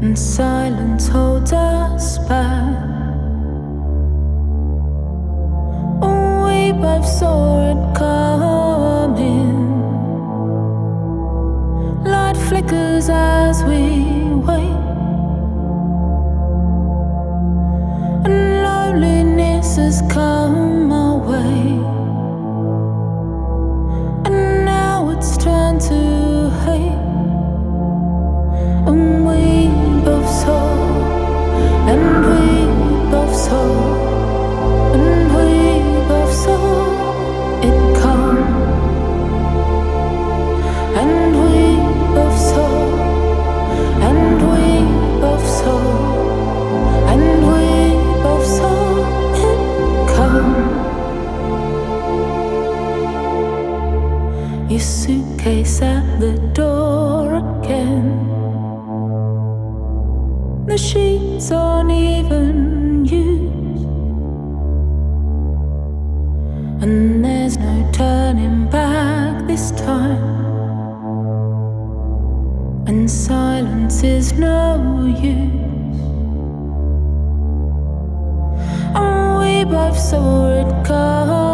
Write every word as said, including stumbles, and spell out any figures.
and silence holds us back. Oh, we both saw it coming. Light flickers as we wait, and loneliness has come our way, and now it's turned to hate. And we both saw, and we both saw, and we both saw it come. And we both saw, and we both saw, and we both saw it come. Your suitcase at the door again. The sheets aren't even used, and there's no turning back this time, and silence is no use. And we both saw it come.